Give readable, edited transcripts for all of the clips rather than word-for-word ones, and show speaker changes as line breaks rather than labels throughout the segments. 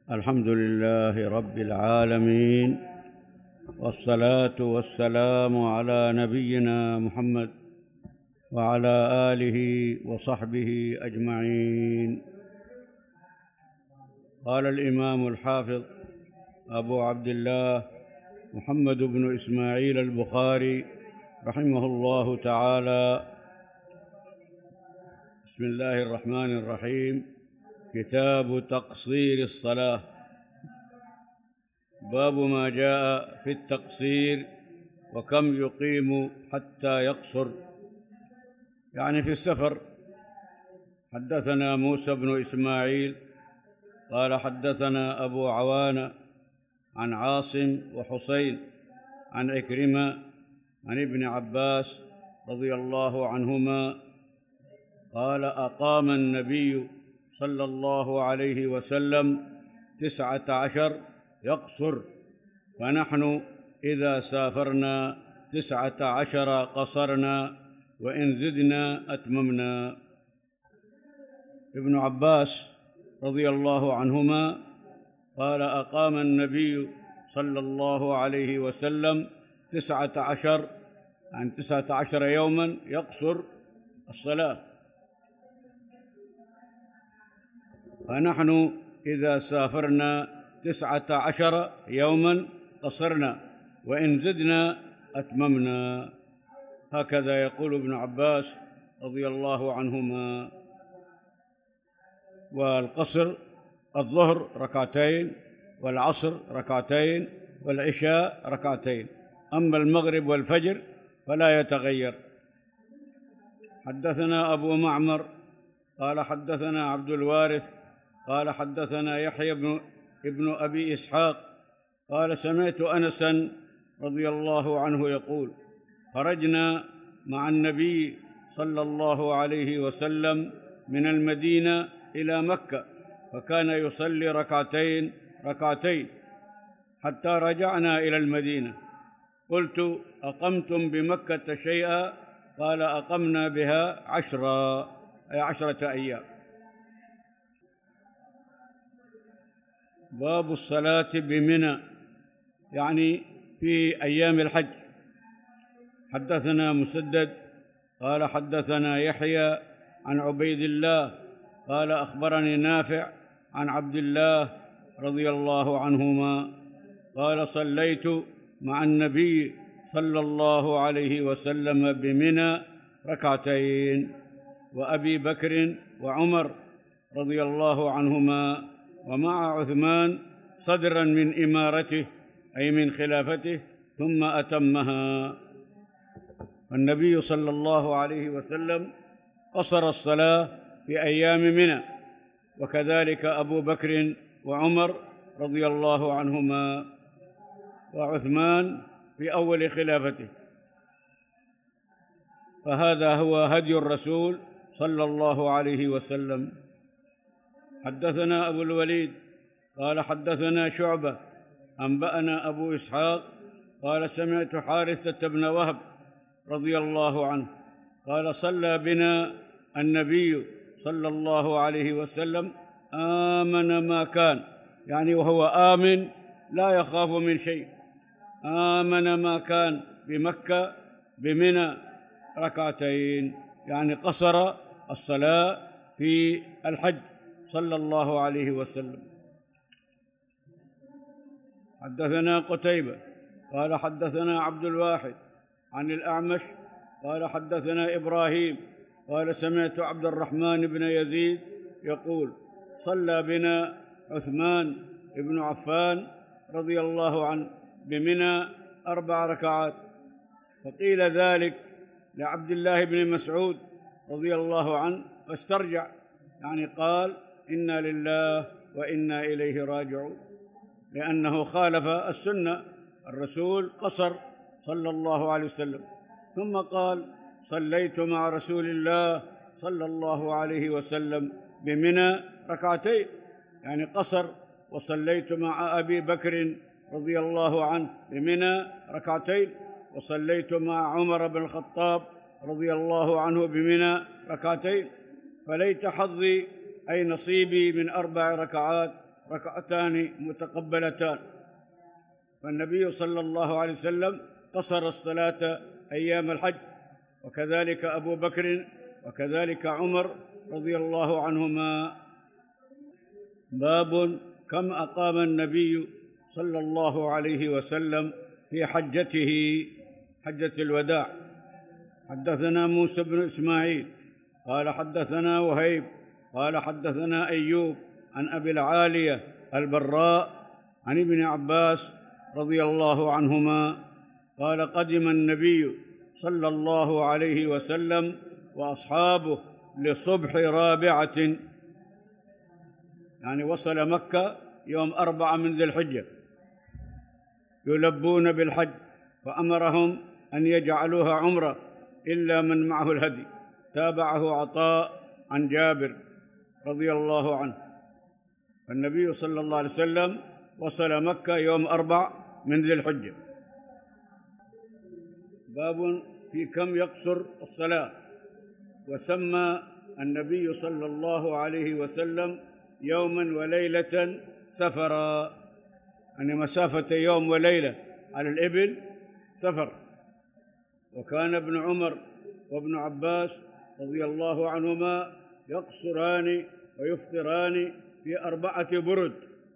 الحمد لله رب العالمين، والصلاة والسلام على نبينا محمد وعلى آله وصحبه أجمعين. قال الإمام الحافظ أبو عبد الله محمد بن إسماعيل البخاري رحمه الله تعالى: بسم الله الرحمن الرحيم. كتاب تقصير الصلاة. باب ما جاء في التقصير وكم يقيم حتى يقصر، يعني في السفر. حدثنا موسى بن إسماعيل قال حدثنا أبو عوانة عن عاصم وحسين عن عكرمة عن ابن عباس رضي الله عنهما قال: أقام النبي صلى الله عليه وسلم 19 يقصر، فنحن إذا سافرنا 19 قصرنا، وإن زدنا أتممنا. ابن عباس رضي الله عنهما قال: أقام النبي صلى الله عليه وسلم 19 عن 19 يوما يقصر الصلاة، فنحن إذا سافرنا 19 يوما قصرنا، وإن زدنا أتممنا. هكذا يقول ابن عباس رضي الله عنهما. والقصر الظهر ركعتين، والعصر ركعتين، والعشاء ركعتين، أما المغرب والفجر فلا يتغير. حدثنا أبو معمر قال حدثنا عبد الوارث قال حدثنا يحيى ابن أبي إسحاق قال: سمعت أنسا رضي الله عنه يقول: خرجنا مع النبي صلى الله عليه وسلم من المدينة إلى مكة، فكان يصلي ركعتين ركعتين حتى رجعنا إلى المدينة. قلت: أقمتم بمكة شيئا؟ قال: أقمنا بها 10 أيام. باب الصلاة بمنى، يعني في أيام الحج. حدثنا مسدد قال حدثنا يحيى عن عبيد الله قال: أخبرني نافع عن عبد الله رضي الله عنهما قال: صليت مع النبي صلى الله عليه وسلم بمنى ركعتين، وأبي بكر وعمر رضي الله عنهما ومع عثمان صدرا من إمارته أي من خلافته، ثم أتمها. النبي صلى الله عليه وسلم قصر الصلاة في أيام منى، وكذلك أبو بكر وعمر رضي الله عنهما، وعثمان في أول خلافته. فهذا هو هدي الرسول صلى الله عليه وسلم. حدثنا أبو الوليد قال حدثنا شعبة أنبأنا أبو إسحاق قال: سمعت حارثة بن وهب رضي الله عنه قال: صلى بنا النبي صلى الله عليه وسلم آمن ما كان، يعني وهو آمن لا يخاف من شيء. آمن ما كان بمكة بمنى ركعتين، يعني قصر الصلاة في الحج صلى الله عليه وسلم. حدثنا قتيبة قال حدثنا عبد الواحد عن الأعمش قال حدثنا إبراهيم قال: سمعت عبد الرحمن بن يزيد يقول: صلى بنا عثمان بن عفان رضي الله عنه بمنى 4 ركعات. فقيل ذلك لعبد الله بن مسعود رضي الله عنه فاسترجع، يعني قال: إنا لله وإنا إليه راجعون، لأنه خالف السنة. الرسول قصر صلى الله عليه وسلم، ثم قال: صليت مع رسول الله صلى الله عليه وسلم بمنى ركعتين، يعني قصر. وصليت مع أبي بكر رضي الله عنه بمنى ركعتين، وصليت مع عمر بن الخطاب رضي الله عنه بمنى ركعتين. فليت حظي أي نصيبي من 4 ركعات ركعتان متقبلتان. فالنبي صلى الله عليه وسلم قصر الصلاة أيام الحج، وكذلك أبو بكر وكذلك عمر رضي الله عنهما. باب كم أقام النبي صلى الله عليه وسلم في حجته، حجة الوداع. حدثنا موسى بن إسماعيل قال حدثنا وهيب قال حدثنا أيوب عن أبي العالية البراء عن ابن عباس رضي الله عنهما قال قدم النبي صلى الله عليه وسلم وأصحابه لصبح رابعة، يعني وصل مكة يوم 4 من ذي الحجة، يلبون بالحج، فأمرهم أن يجعلوها عمرة إلا من معه الهدي. تابعه عطاء عن جابر رضي الله عنه. فالنبي صلى الله عليه وسلم وصل مكة يوم 4 من ذي الحجة. باب في كم يقصر الصلاة. وسمى النبي صلى الله عليه وسلم يوما وليلة سفرا، يعني مسافة يوم وليلة على الإبل سفر. وكان ابن عمر وابن عباس رضي الله عنهما يقصران ويفطران في 4 برد.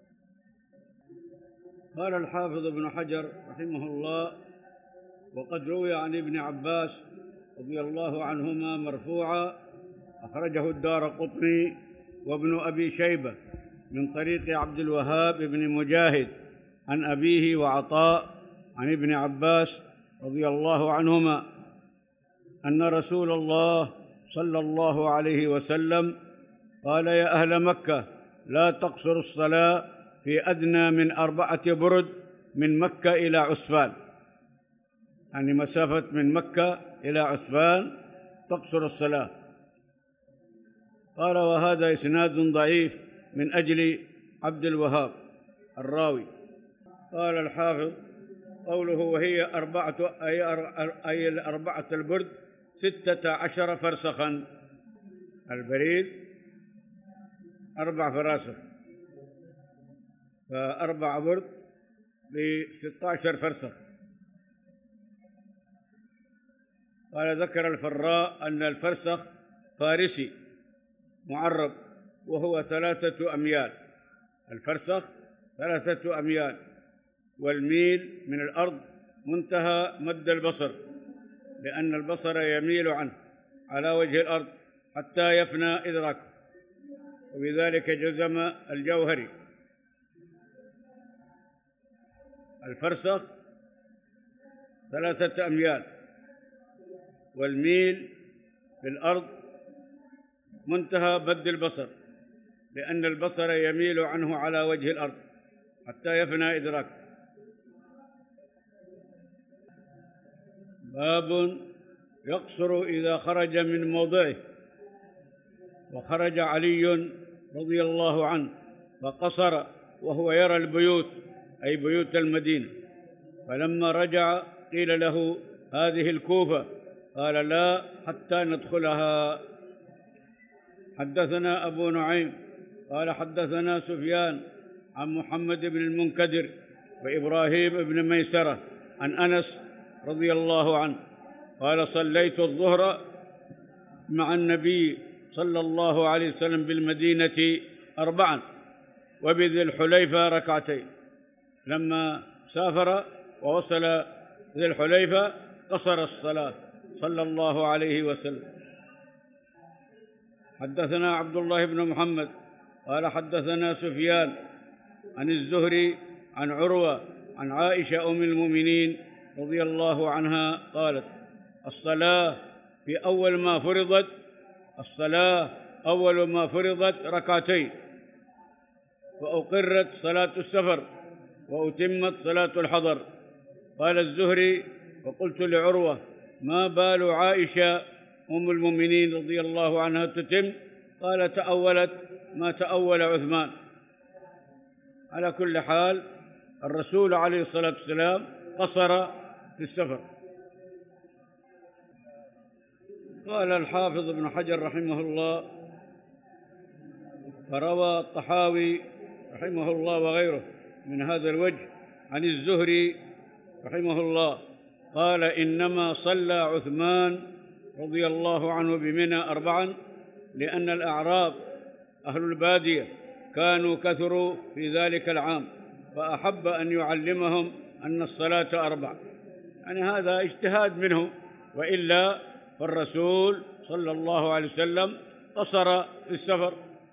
قال الحافظ ابن حجر رحمه الله: وقد روي عن ابن عباس رضي الله عنهما مرفوعا، أخرجه الدارقطني وابن أبي شيبة من طريق عبد الوهاب بن مجاهد عن أبيه وعطاء عن ابن عباس رضي الله عنهما أن رسول الله صلى الله عليه وسلم قال: يا أهل مكة لا تقصروا الصلاة في أدنى من 4 برد من مكة إلى عسفان، يعني مسافة من مكة إلى عسفان تقصر الصلاة. قال: وهذا إسناد ضعيف من أجل عبد الوهاب الراوي. قال الحافظ: قوله وهي 4 أي 4 البرد 16 فرسخا، البريد 4 فراسخ، ف4 برد ب16 فرسخ. قال: ذكر الفراء أن الفرسخ فارسي معرب وهو 3 أميال، الفرسخ 3 أميال، والميل من الأرض منتهى مد البصر، لأن البصر يميل عنه على وجه الأرض حتى يفنى إدراكه، وبذلك جزم الجوهري. الفرسخ 3 أميال، والميل في الأرض منتهى مد البصر، لأن البصر يميل عنه على وجه الأرض حتى يفنى إدراكه. باب يقصر إذا خرج من موضعه. وخرج علي رضي الله عنه فقصر وهو يرى البيوت، أي بيوت المدينة، فلما رجع قيل له: هذه الكوفة، قال: لا حتى ندخلها. حدثنا أبو نعيم قال حدثنا سفيان عن محمد بن المنكدر وإبراهيم بن ميسرة عن أنس رضي الله عنه قال: صليت الظهر مع النبي صلى الله عليه وسلم بالمدينة 4 وبذي الحليفة 2. لما سافر ووصل ذي الحليفة قصر الصلاة صلى الله عليه وسلم. حدثنا عبد الله بن محمد قال حدثنا سفيان عن الزهري عن عروة عن عائشة أم المؤمنين رضي الله عنها قالت: الصلاة أول ما فرضت 2، فأقرت صلاة السفر وأتمت صلاة الحضر. قال الزهري: فقلت لعروة: ما بال عائشة أم المؤمنين رضي الله عنها تتم؟ قال: تأولت ما تأول عثمان. على كل حال الرسول عليه الصلاة والسلام قصر في السفر. قال الحافظ ابن حجر رحمه الله: فروى الطحاوي رحمه الله وغيره من هذا الوجه عن الزهري رحمه الله قال: إنما صلى عثمان رضي الله عنه بمنى 4 لأن الأعراب أهل البادية كانوا كثروا في ذلك العام، فأحب أن يعلمهم أن الصلاة 4. يعني هذا اجتهاد منه، وإلا فالرسول صلى الله عليه وسلم قصر في السفر.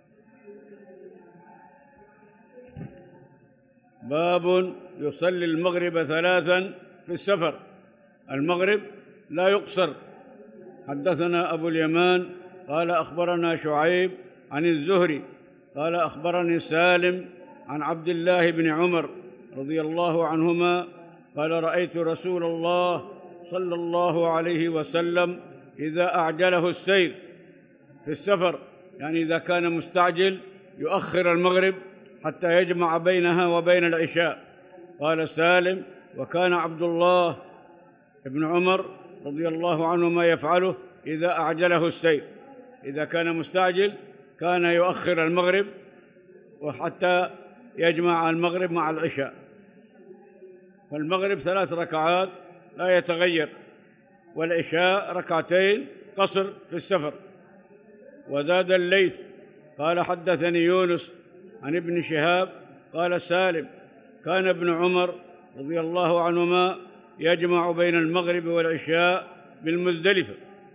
باب يصلي المغرب 3 في السفر. المغرب لا يقصر. حدثنا أبو اليمان قال أخبرنا شعيب عن الزهري قال أخبرني سالم عن عبد الله بن عمر رضي الله عنهما قال: رأيت رسول الله صلى الله عليه وسلم إذا أعجله السير في السفر، يعني إذا كان مستعجل يؤخر المغرب حتى يجمع بينها وبين العشاء. قال سالم: وكان عبد الله بن عمر رضي الله عنهما يفعله إذا أعجله السير، إذا كان مستعجل كان يؤخر المغرب وحتى يجمع المغرب مع العشاء. فالمغرب 3 ركعات لا يتغير، والعشاء 2 ركعتين قصر في السفر. وزاد الليث قال: حدثني يونس عن ابن شهاب قال سالم: كان ابن عمر رضي الله عنهما يجمع بين المغرب والعشاء بالمزدلفة.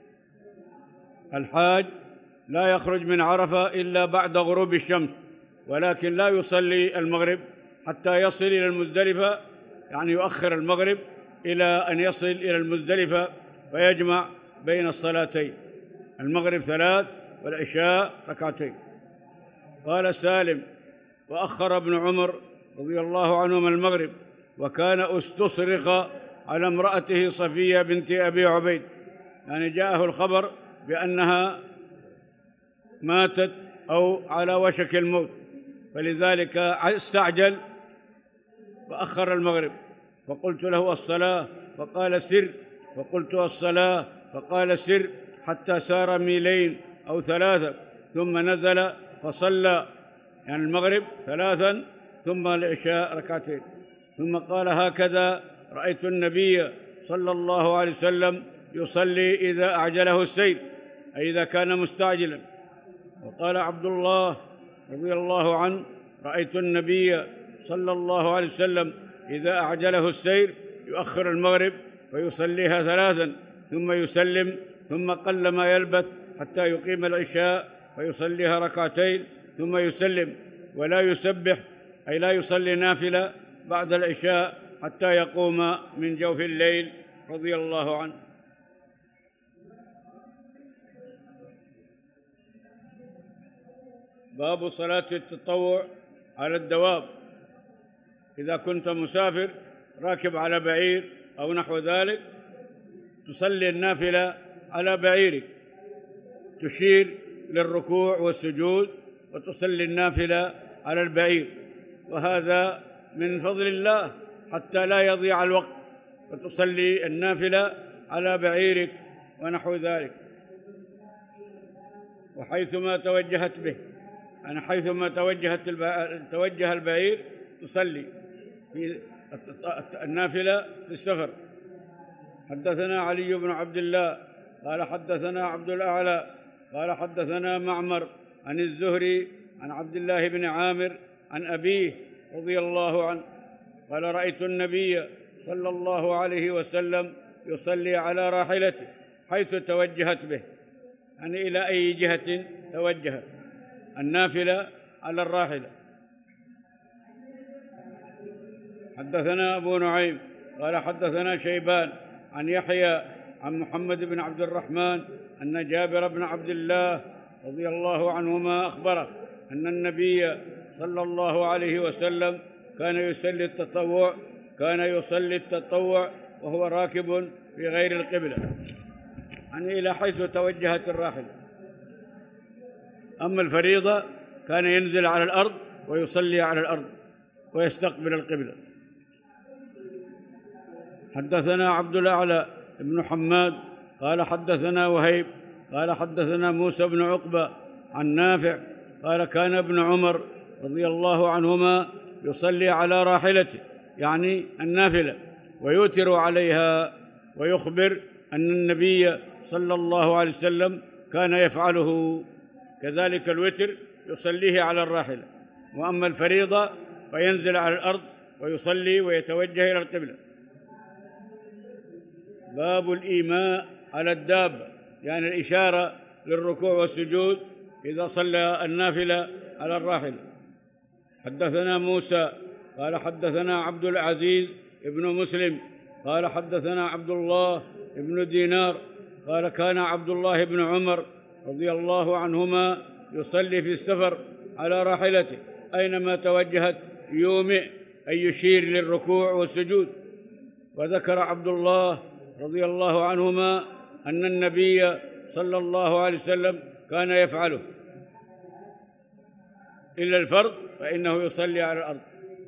الحاج لا يخرج من عرفة إلا بعد غروب الشمس، ولكن لا يصلي المغرب حتى يصل إلى المزدلفة، يعني يؤخر المغرب إلى أن يصل إلى المزدلفة فيجمع بين الصلاتين، المغرب 3 والعشاء 2. قال سالم: وأخر ابن عمر رضي الله عنهما المغرب، وكان استصرخ على امرأته صفية بنت أبي عبيد، يعني جاءه الخبر بأنها ماتت أو على وشك الموت، فلذلك استعجل فأخر المغرب. فقلت له: الصلاة؟ فقال: سر. فقلت: الصلاة؟ فقال: سر، حتى سار 2 ميل أو 3 ثم نزل فصلى، يعني المغرب 3 ثم العشاء 2. ثم قال: هكذا رأيت النبي صلى الله عليه وسلم يصلي إذا أعجله السير، أي إذا كان مستعجلا. وقال عبد الله رضي الله عنه: رأيت النبي صلى الله عليه وسلم إذا أعجله السير يؤخر المغرب فيصليها 3 ثم يسلم، ثم قل ما يلبث حتى يقيم العشاء فيصليها 2 ثم يسلم، ولا يسبح، أي لا يصلي نافلة بعد العشاء حتى يقوم من جوف الليل رضي الله عنه. باب صلاة التطوع على الدواب. إذا كنت مسافر راكب على بعير أو نحو ذلك تصلي النافلة على بعيرك، تشير للركوع والسجود وتصلي النافلة على البعير، وهذا من فضل الله حتى لا يضيع الوقت، فتصلي النافلة على بعيرك ونحو ذلك. وحيثما توجهت به، يعني حيثما توجه البعير تصلي في النافلة في السفر. حدثنا علي بن عبد الله قال حدثنا عبد الأعلى قال حدثنا معمر عن الزهري عن عبد الله بن عامر عن أبيه رضي الله عنه قال: رأيت النبي صلى الله عليه وسلم يصلي على راحلته حيث توجهت به، يعني إلى أي جهة توجهت، النافلة على الراحلة. حدثنا أبو نعيم قال حدثنا شيبان عن يحيى عن محمد بن عبد الرحمن أن جابر بن عبد الله رضي الله عنهما أخبره أن النبي صلى الله عليه وسلم كان يصلي التطوع وهو راكب في غير القبلة، يعني إلى حيث توجهت الراحلة. أما الفريضة كان ينزل على الأرض ويصلي على الأرض ويستقبل القبلة. حدثنا عبد الأعلى بن حماد قال حدثنا وهيب قال حدثنا موسى بن عقبة عن نافع قال: كان ابن عمر رضي الله عنهما يصلي على راحلته يعني النافلة ويوتر عليها، ويخبر أن النبي صلى الله عليه وسلم كان يفعله. كذلك الوتر يصليه على الراحلة، وأما الفريضة فينزل على الأرض ويصلي ويتوجه إلى القبلة. باب الإيماء على الدابة، يعني الإشارة للركوع والسجود إذا صلى النافلة على الراحلة. حدثنا موسى قال حدثنا عبد العزيز ابن مسلم قال حدثنا عبد الله ابن دينار قال كان عبد الله بن عمر رضي الله عنهما يصلي في السفر على راحلته، أينما توجهت يومئ أي يشير للركوع والسجود. وذكر عبد الله رضي الله عنهما أن النبي صلى الله عليه وسلم كان يفعله، إلا الفرض فإنه يصلي على الأرض.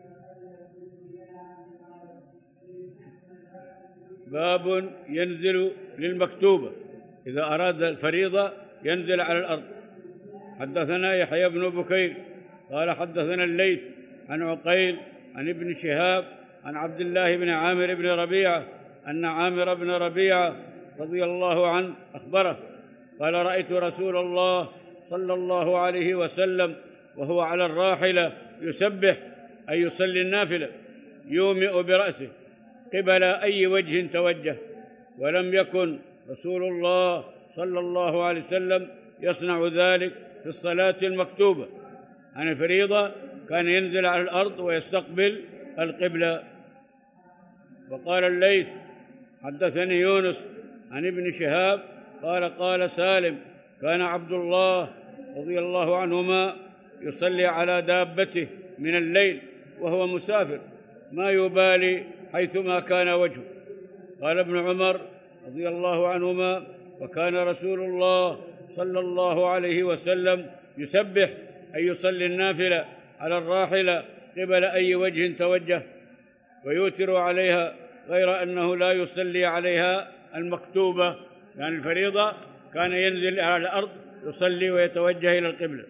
باب ينزل للمكتوبة، إذا أراد الفريضة ينزل على الأرض. حدثنا يحيى بن بكير قال حدثنا الليث عن عقيل عن ابن شهاب عن عبد الله بن عامر بن ربيعة أن عامر بن ربيعة رضي الله عنه أخبره قال رأيت رسول الله صلى الله عليه وسلم وهو على الراحلة يسبح أي يصلي النافلة، يومئ برأسه قبل أي وجه توجه، ولم يكن رسول الله صلى الله عليه وسلم يصنع ذلك في الصلاة المكتوبة. عن الفريضة كان ينزل على الأرض ويستقبل القبلة. وقال الليث حدثني يونس عن ابن شهاب قال قال سالم كان عبد الله رضي الله عنهما يصلي على دابته من الليل وهو مسافر ما يبالي حيثما كان وجهه. قال ابن عمر رضي الله عنهما وكان رسول الله صلى الله عليه وسلم يسبح أي يصلي النافلة على الراحلة قبل أي وجه توجه، ويوتر عليها، غير أنه لا يصلي عليها المكتوبة، يعني الفريضة كان ينزل على الأرض يصلي ويتوجه إلى القبلة.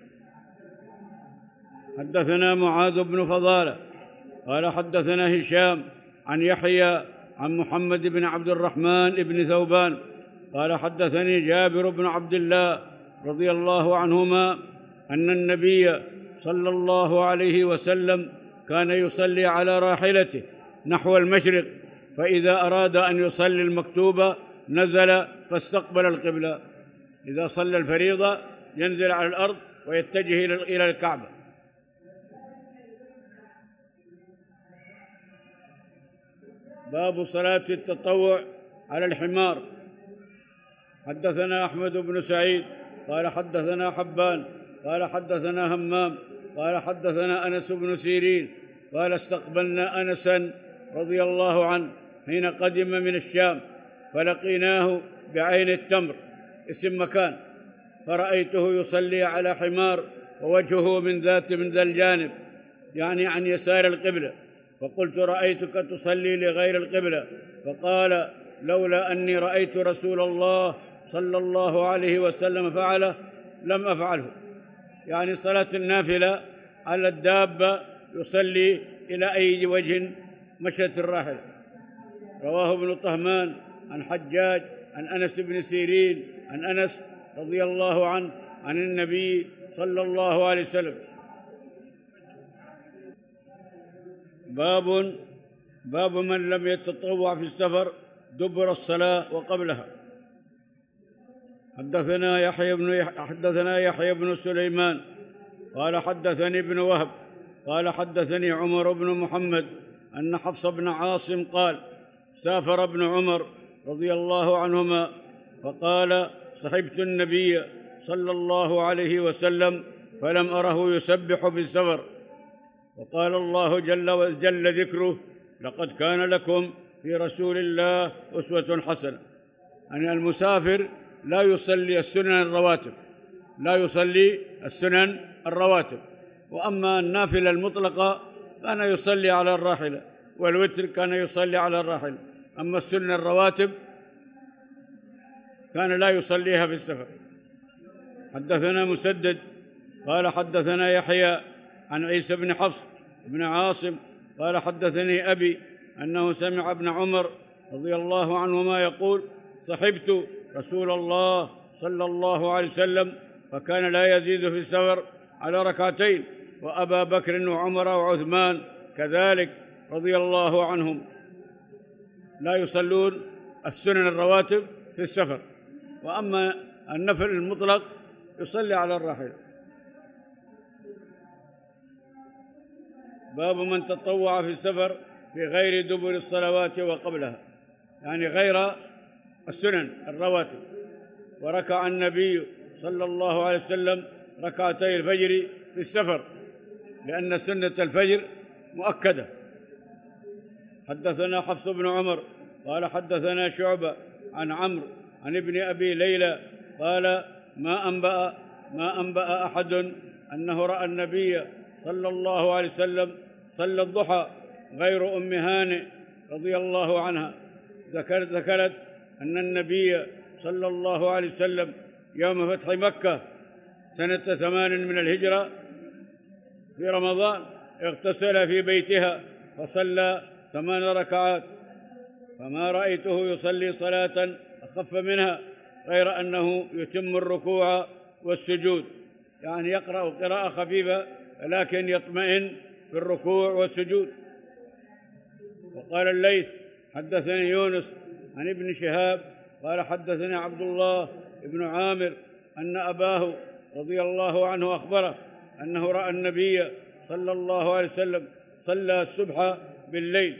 حدثنا معاذ بن فضالة قال حدثنا هشام عن يحيى عن محمد بن عبد الرحمن بن ثوبان قال حدثني جابر بن عبد الله رضي الله عنهما أن النبي صلى الله عليه وسلم كان يصلي على راحلته نحو المشرق، فإذا أراد أن يصلي المكتوبة نزل فاستقبل القبلة. إذا صلى الفريضة ينزل على الأرض ويتجه إلى الكعبة. باب صلاة التطوع على الحمار. حدثنا أحمد بن سعيد قال حدثنا حبان قال حدثنا همام قال حدثنا أنس بن سيرين قال استقبلنا أنسا رضي الله عنه حين قدم من الشام، فلقيناه بعين التمر اسم مكان، فرأيته يصلي على حمار ووجهه من ذا الجانب، يعني عن يسار القبلة، فقلت رأيتك تصلي لغير القبلة، فقال لولا أني رأيت رسول الله صلى الله عليه وسلم فعله لم أفعله، يعني صلاة النافلة على الدابة يصلي إلى أي وجه مشت الراحلة. رواه ابن طهمان عن حجاج عن أنس بن سيرين عن أنس رضي الله عنه عن النبي صلى الله عليه وسلم. باب من لم يتطوع في السفر دبر الصلاة وقبلها. حدثنا يحيى بن سليمان قال حدثني ابن وهب قال حدثني عمر بن محمد أن حفص بن عاصم قال سافر ابن عمر رضي الله عنهما، فقال صحبت النبي صلى الله عليه وسلم فلم أره يسبح في السفر، وقال الله جل ذكره لقد كان لكم في رسول الله أسوة حسنة. يعني المسافر لا يصلي السنن الرواتب، وأما النافلة المطلقة كان يصلي على الراحلة، والوتر كان يصلي على الراحلة، أما السنن الرواتب كان لا يصليها في السفر. حدثنا مسدد قال حدثنا يحيى عن عيسى بن حفص بن عاصم قال حدثني أبي أنه سمع ابن عمر رضي الله عنهما يقول: صحبت رسول الله صلى الله عليه وسلم فكان لا يزيد في السفر على ركعتين، وأبا بكر وعمر وعثمان كذلك رضي الله عنهم لا يصلون السنن الرواتب في السفر، وأما النفل المطلق يصلي على الراحلة. باب من تطوع في السفر في غير دبر الصلوات وقبلها، يعني غير السنن الرواتب. وركع النبي صلى الله عليه وسلم ركعتي الفجر في السفر لأن سنة الفجر مؤكدة. حدثنا حفص بن عمر قال حدثنا شعبة عن عمرو عن ابن أبي ليلى قال: ما أنبأ أحد أنه رأى النبي صلى الله عليه وسلم صلى الضحى غير أم هانئ رضي الله عنها. ذكرت أن النبي صلى الله عليه وسلم يوم فتح مكة سنة 8 من الهجرة في رمضان اغتسل في بيتها فصلى 8 ركعات، فما رأيته يصلي صلاة أخف منها غير أنه يتم الركوع والسجود، يعني يقرأ قراءة خفيفة لكن يطمئن في الركوع والسجود. وقال الليث حدثني يونس عن ابن شهاب قال حدثني عبد الله بن عامر أن أباه رضي الله عنه أخبره أنه رأى النبي صلى الله عليه وسلم صلى الصبح بالليل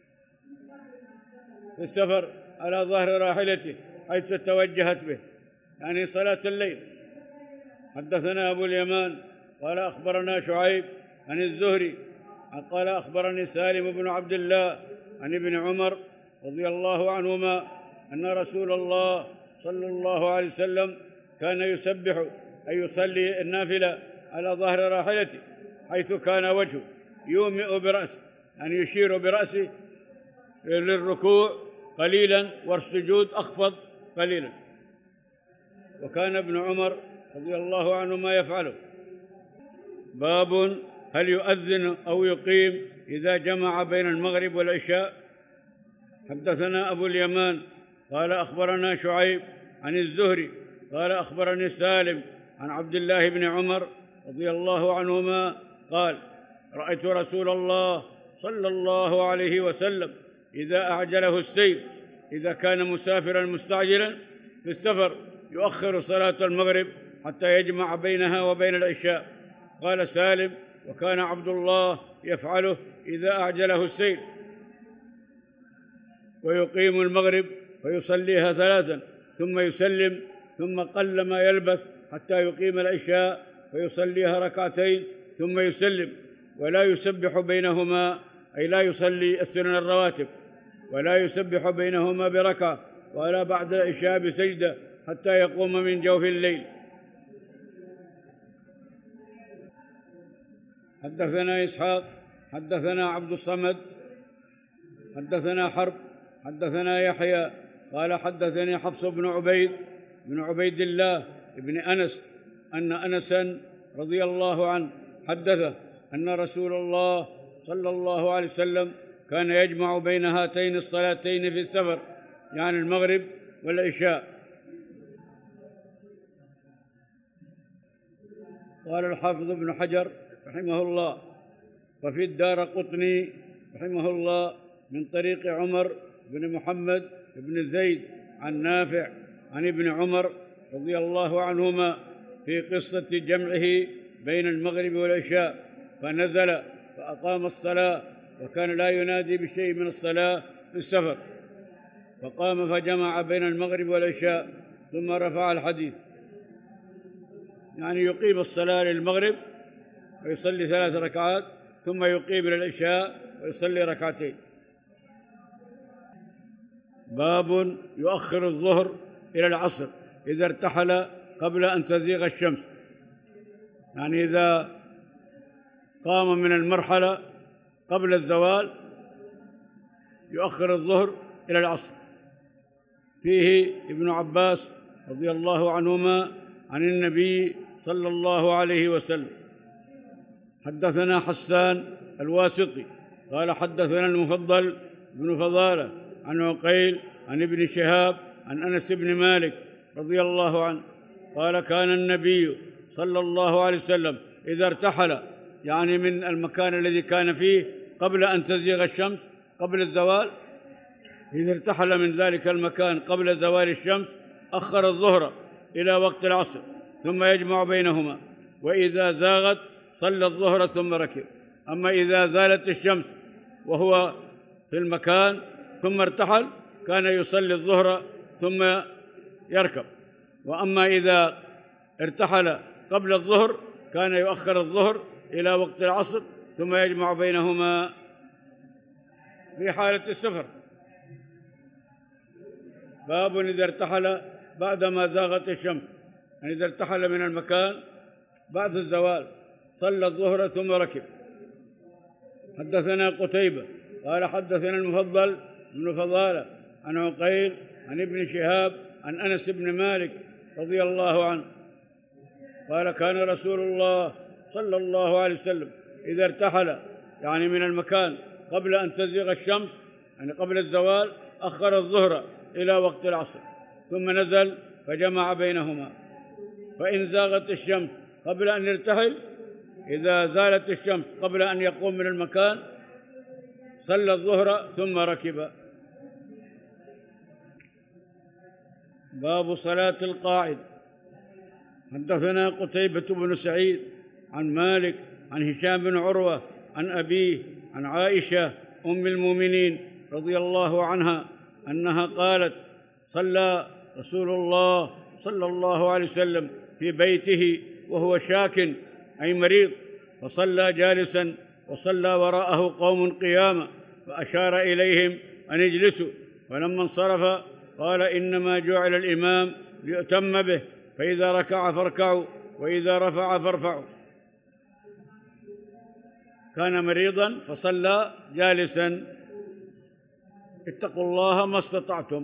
في السفر على ظهر راحلته حيث توجهت به، يعني صلاة الليل. حدثنا أبو اليمان قال أخبرنا شعيب عن الزهري قال أخبرني سالم بن عبد الله عن ابن عمر رضي الله عنهما أن رسول الله صلى الله عليه وسلم كان يسبح أي يصلي النافلة على ظهر راحلته حيث كان وجهه يومئ برأسه، يعني يشير برأسه للركوع قليلا والسجود أخفض قليلا، وكان ابن عمر رضي الله عنهما يفعله. باب هل يؤذن أو يقيم إذا جمع بين المغرب والعشاء؟ حدثنا أبو اليمان قال أخبرنا شعيب عن الزهري قال أخبرني سالم عن عبد الله بن عمر رضي الله عنهما قال: رأيت رسول الله صلى الله عليه وسلم إذا أعجله السير إذا كان مسافرا مستعجلا في السفر يؤخر صلاة المغرب حتى يجمع بينها وبين العشاء. قال سالم: وكان عبد الله يفعله إذا أعجله السير، ويقيم المغرب فيصليها 3 ثم يسلم، ثم قل ما يلبث حتى يقيم العشاء فيصليها 2 ثم يسلم، ولا يسبح بينهما، أي لا يصلي السنن الرواتب، ولا يسبح بينهما بركعة ولا بعد العشاء بسجدة حتى يقوم من جوف الليل. حدثنا إسحاق حدثنا عبد الصمد حدثنا حرب حدثنا يحيى قال حدثني حفص بن عبيد الله بن أنس أن أنسا رضي الله عنه حدثه أن رسول الله صلى الله عليه وسلم كان يجمع بين هاتين الصلاتين في السفر، يعني المغرب والعشاء. قال الحافظ ابن حجر رحمه الله: ففي الدارقطني رحمه الله من طريق عمر بن محمد بن زيد عن نافع عن ابن عمر رضي الله عنهما في قصة جمعه بين المغرب والعشاء، فنزل فأقام الصلاة وكان لا ينادي بشيء من الصلاة في السفر، فقام فجمع بين المغرب والعشاء ثم رفع الحديث، يعني يقيم الصلاة للمغرب ويصلي 3 ركعات ثم يقيم للعشاء ويصلي 2. باب يؤخر الظهر إلى العصر إذا ارتحل قبل أن تزيغ الشمس، يعني إذا قام من المرحلة قبل الزوال يؤخر الظهر إلى العصر. فيه ابن عباس رضي الله عنهما عن النبي صلى الله عليه وسلم. حدثنا حسان الواسطي قال حدثنا المفضل بن فضالة عن عقيل عن ابن شهاب عن أنس بن مالك رضي الله عنه قال كان النبي صلى الله عليه وسلم إذا ارتحل، يعني من المكان الذي كان فيه قبل أن تزيغ الشمس قبل الزوال، إذا ارتحل من ذلك المكان قبل زوال الشمس أخر الظهر إلى وقت العصر ثم يجمع بينهما، وإذا زاغت صلى الظهر ثم ركب. أما إذا زالت الشمس وهو في المكان ثم ارتحل كان يصلي الظهر ثم يركب، وأما إذا ارتحل قبل الظهر كان يؤخر الظهر إلى وقت العصر ثم يجمع بينهما في حالة السفر. باب إذا ارتحل بعدما زاغت الشمس، يعني إذا ارتحل من المكان بعد الزوال صلى الظهر ثم ركب. حدثنا قتيبة قال حدثنا المفضل بن فضالة عن عقيل عن ابن شهاب عن أنس بن مالك رضي الله عنه قال كان رسول الله صلى الله عليه وسلم إذا ارتحل، يعني من المكان قبل أن تزيغ الشمس، يعني قبل الزوال، أخر الظهر إلى وقت العصر ثم نزل فجمع بينهما. فإن زاغت الشمس قبل أن يرتحل، إذا زالت الشمس قبل أن يقوم من المكان صلى الظهر ثم ركب. باب صلاة القاعد. حدثنا قتيبة بن سعيد عن مالك عن هشام بن عروة عن أبيه عن عائشة أم المؤمنين رضي الله عنها أنها قالت صلى رسول الله صلى الله عليه وسلم في بيته وهو شاك أي مريض، فصلى جالسا وصلى وراءه قوم قياما، فأشار إليهم أن اجلسوا، فلما انصرف قال إنما جعل الإمام ليؤتم به، فإذا ركع فاركعوا وإذا رفع فارفعوا. كان مريضا فصلى جالسا، اتقوا الله ما استطعتم.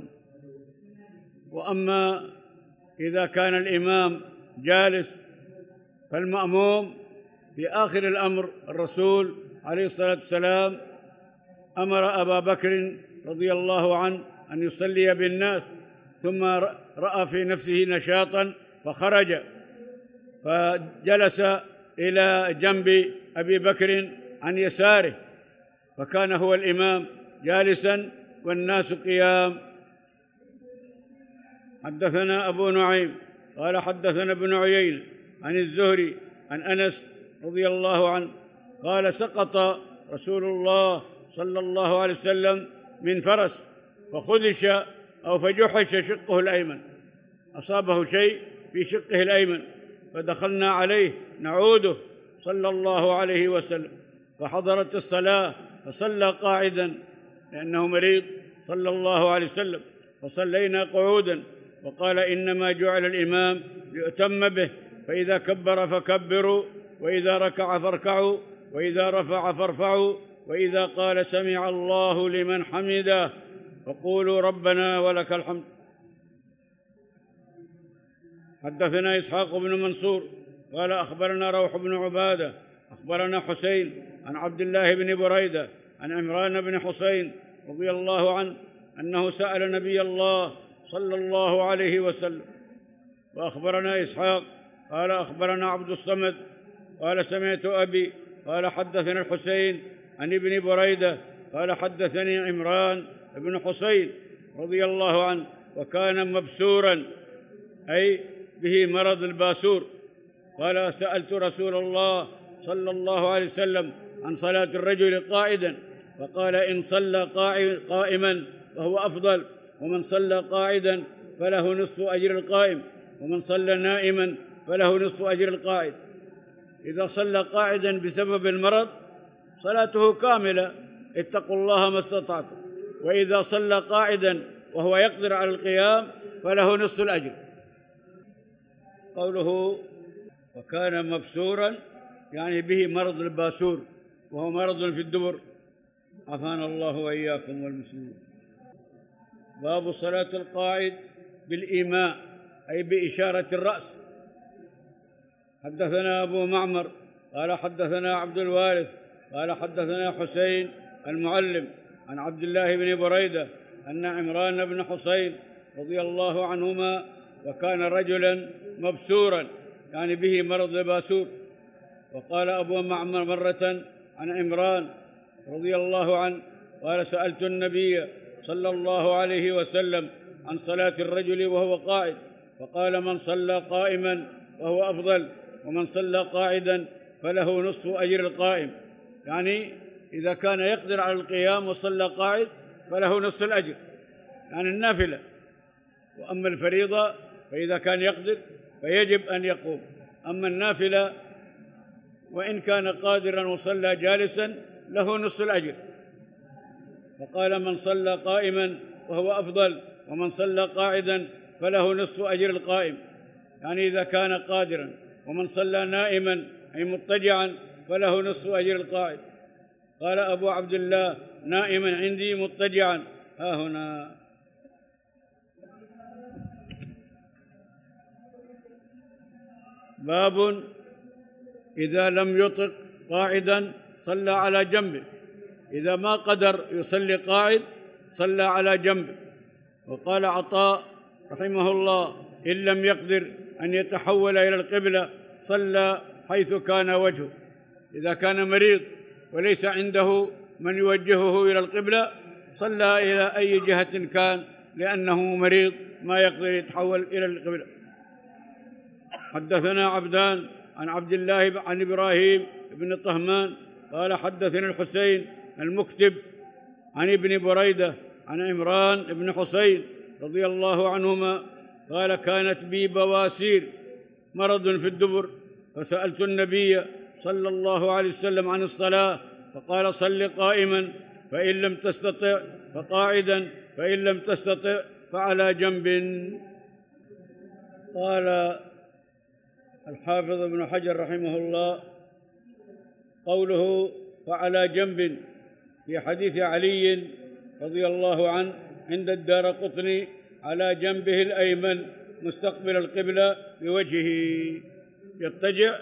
وأما إذا كان الإمام جالس فالمأموم في آخر الأمر الرسول عليه الصلاة والسلام أمر أبا بكر رضي الله عنه أن يصلي بالناس، ثم رأى في نفسه نشاطا فخرج فجلس إلى جنب أبي بكر عن يساره، فكان هو الإمام جالسا والناس قيام. حدثنا أبو نعيم قال حدثنا ابن عيينة عن الزهري عن أنس رضي الله عنه قال سقط رسول الله صلى الله عليه وسلم من فرس فخدش أو فجحش شقه الأيمن، أصابه شيء في شقه الأيمن، فدخلنا عليه نعوده صلى الله عليه وسلم، فحضرت الصلاة فصلى قاعدا لأنه مريض صلى الله عليه وسلم، فصلينا قعودا، وقال إنما جعل الإمام ليؤتم به، فإذا كبر فكبروا وإذا ركع فاركعوا وإذا رفع فارفعوا وإذا قال سمع الله لمن حمده فقولوا ربنا ولك الحمد. حدثنا إسحاق بن منصور قال أخبرنا روح بن عبادة أخبرنا حسين عن عبد الله بن بريدة عن عمران بن حسين رضي الله عنه أنه سأل نبي الله صلى الله عليه وسلم. وأخبرنا إسحاق قال أخبرنا عبد الصمد قال سمعت أبي قال حدثنا الحسين عن ابن بريدة قال حدثني عمران بن حسين رضي الله عنه، وكان مبسورا أي به مرض الباسور. قال سألت رسول الله صلى الله عليه وسلم عن صلاة الرجل قائدا، فقال إن صلى قائما فهو أفضل، ومن صلى قاعدا فله نصف أجر القائم، ومن صلى نائما فله نصف أجر القائد. إذا صلى قاعدا بسبب المرض صلاته كاملة، اتقوا الله ما استطعتم، وإذا صلى قاعدا وهو يقدر على القيام فله نصف الأجر. قوله وكان مبسورا يعني به مرض الباسور، وهو مرض في الدبر، عافانا الله وإياكم والمسلمين. باب صلاة القاعد بالإيماء أي بإشارة الرأس. حدثنا أبو معمر قال حدثنا عبد الوارث قال حدثنا حسين المعلم عن عبد الله بن بريدة أن عمران بن حسين رضي الله عنهما وكان رجلا مبسورا يعني به مرض الباسور. وقال أبو معمر مرة عن عمران رضي الله عنه قال سألت النبي صلى الله عليه وسلم عن صلاة الرجل وهو قاعد فقال من صلى قائما وهو أفضل ومن صلى قاعدا فله نصف أجر القائم، يعني إذا كان يقدر على القيام وصلى قاعد فله نصف الأجر يعني النافلة. وأما الفريضة فإذا كان يقدر فيجب أن يقوم، أما النافلة وإن كان قادرا وصلى جالسا له نصف الأجر. فقال من صلى قائما وهو أفضل ومن صلى قاعدا فله نصف أجر القائم، يعني إذا كان قادرا، ومن صلى نائما أي مضطجعا فله نصف أجر القائد. قال أبو عبد الله نائما عندي مضطجعا ها هنا. باب إذا لم يطق قاعدا صلى على جنبه، إذا ما قدر يصلي قاعد صلى على جنبه. وقال عطاء رحمه الله إن لم يقدر أن يتحول إلى القبلة صلى حيث كان وجهه، إذا كان مريض وليس عنده من يوجهه إلى القبلة صلى إلى أي جهة كان لأنه مريض ما يقدر يتحول إلى القبلة. حدثنا عبدان عن عبد الله عن إبراهيم بن طهمان قال حدثنا الحسين المكتب عن ابن بريدة عن عمران بن حسين رضي الله عنهما قال كانت بي بواسير مرض في الدبر فسألت النبي صلى الله عليه وسلم عن الصلاة فقال صل قائما فإن لم تستطع فقاعدا فإن لم تستطع فعلى جنب. قال الحافظ ابن حجر رحمه الله قوله فعلى جنب في حديث علي رضي الله عنه عند الدارقطني على جنبه الأيمن مستقبل القبلة بوجهه، يضطجع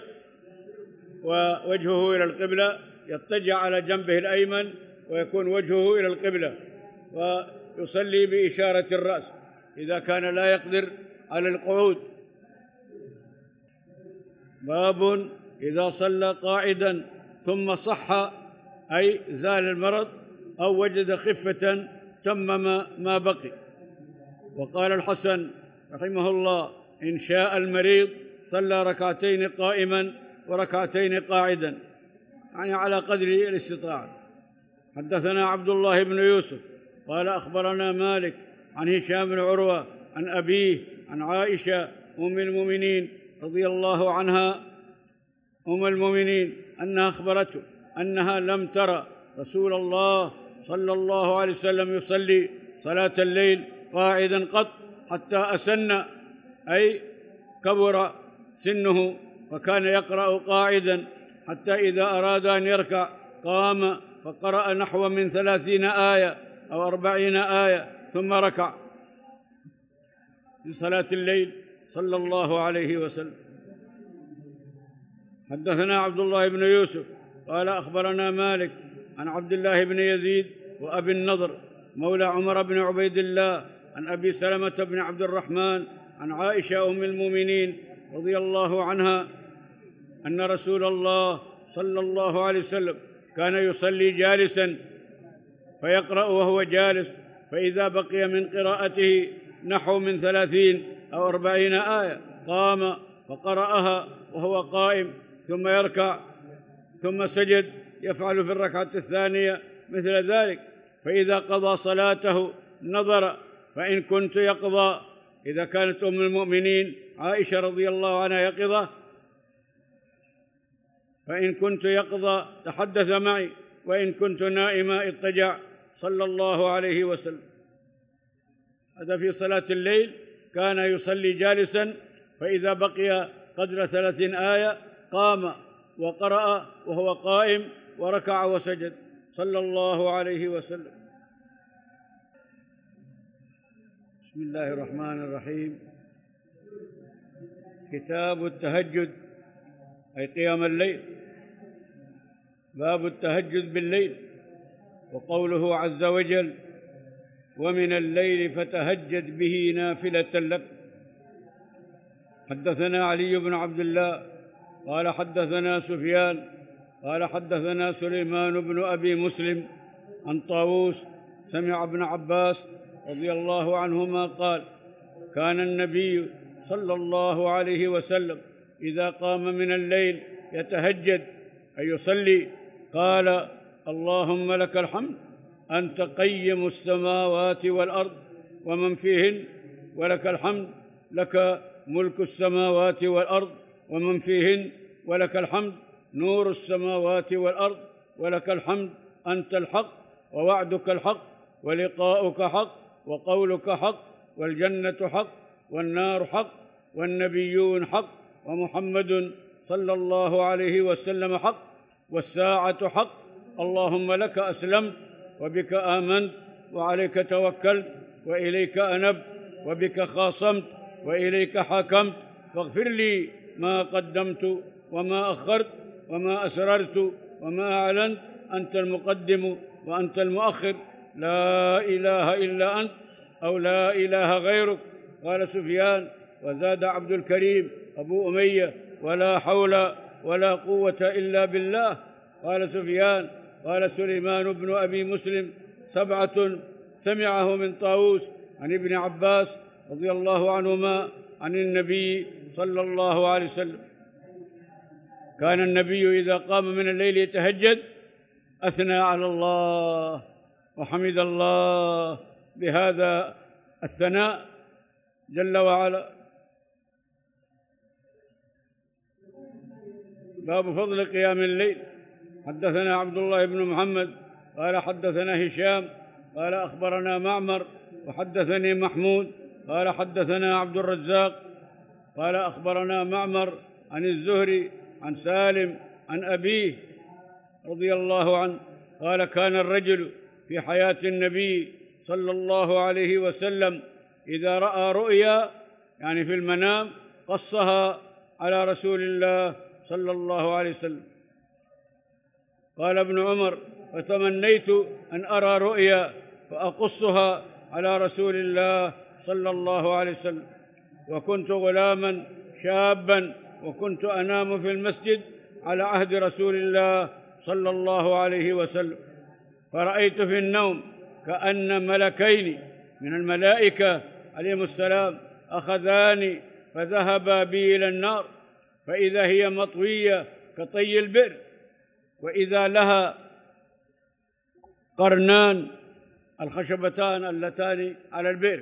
ووجهه إلى القبلة، يضطجع على جنبه الأيمن ويكون وجهه إلى القبلة ويصلي بإشارة الرأس إذا كان لا يقدر على القعود. باب إذا صلى قاعدا ثم صح أي زال المرض أو وجد خفة تمم ما بقي. وقال الحسن رحمه الله إن شاء المريض صلى ركعتين قائما وركعتين قاعدا، يعني على قدر الاستطاعة. حدثنا عبد الله بن يوسف قال أخبرنا مالك عن هشام بن عروة عن أبيه عن عائشة أم المؤمنين رضي الله عنها أم المؤمنين أنها أخبرته أنها لم ترى رسول الله صلى الله عليه وسلم يصلي صلاة الليل قاعدا قط حتى أسن أي كبر سنه، فكان يقرأ قاعدا حتى إذا أراد أن يركع قام فقرأ نحو من 30 آية أو 40 آية ثم ركع في صلاة الليل صلى الله عليه وسلم. حدثنا عبد الله بن يوسف قال أخبرنا مالك عن عبد الله بن يزيد وأبي النضر مولى عمر بن عبيد الله عن أبي سلمة بن عبد الرحمن عن عائشة أم المؤمنين رضي الله عنها أن رسول الله صلى الله عليه وسلم كان يصلي جالسا فيقرأ وهو جالس، فإذا بقي من قراءته نحو من 30 أو 40 آية قام فقرأها وهو قائم ثم يركع ثم سجد، يفعل في الركعة الثانية مثل ذلك. فإذا قضى صلاته نظر فإن كنت يقضى، إذا كانت أم المؤمنين عائشة رضي الله عنها يقظة فإن كنت يقظى تحدث معي وإن كنت نائمة اضطجع صلى الله عليه وسلم. هذا في صلاة الليل كان يصلي جالسا، فإذا بقي قدر 30 آية قام وقرأ وهو قائم وركع وسجد صلى الله عليه وسلم. بسم الله الرحمن الرحيم. كتاب التهجد أي قيام الليل. باب التهجد بالليل. وقوله عز وجل: ومن الليل فتهجد به نافلة لك. حدثنا علي بن عبد الله قال حدثنا سفيان قال حدثنا سليمان بن أبي مسلم عن طاووس سمع ابن عباس رضي الله عنهما قال: كان النبي صلى الله عليه وسلم إذا قام من الليل يتهجد أي يصلي قال: اللهم لك الحمد أنت قيم السماوات والأرض ومن فيهن، ولك الحمد لك ملك السماوات والأرض ومن فيهن، ولك الحمد نور السماوات والأرض، ولك الحمد أنت الحق ووعدك الحق ولقاؤك حق وقولك حق والجنة حق والنار حق والنبيون حق ومحمد صلى الله عليه وسلم حق والساعة حق. اللهم لك أسلمت وبك آمنت وعليك توكلت وإليك أنبت وبك خاصمت وإليك حاكمت، فاغفر لي ما قدمت وما أخرت وما أسررت وما أعلنت، أنت المقدم وأنت المؤخر، لا إله إلا أنت أو لا إله غيرك. قال سفيان: وزاد عبد الكريم أبو أمية: ولا حول ولا قوة إلا بالله. قال سفيان: قال سليمان بن أبي مسلم: 7 سمعه من طاووس عن ابن عباس رضي الله عنهما عن النبي صلى الله عليه وسلم. كان النبي إذا قام من الليل يتهجد أثنى على الله وحمد الله بهذا الثناء جل وعلا. باب فضل قيام الليل. حدثنا عبد الله بن محمد قال حدثنا هشام قال أخبرنا معمر وحدثني محمود قال حدثنا عبد الرزاق قال أخبرنا معمر عن الزهري عن سالم عن أبيه رضي الله عنه قال: كان الرجل في حياة النبي صلى الله عليه وسلم إذا رأى رؤيا يعني في المنام قصها على رسول الله صلى الله عليه وسلم. قال ابن عمر: فتمنيت أن أرى رؤيا فأقصها على رسول الله صلى الله عليه وسلم، وكنت غلاما شابا وكنت أنام في المسجد على عهد رسول الله صلى الله عليه وسلم، فرأيت في النوم كأن ملكين من الملائكة عليهم السلام أخذاني فذهبا بي إلى النار، فإذا هي مطوية كطي البئر، وإذا لها قرنان الخشبتان اللتان على البئر،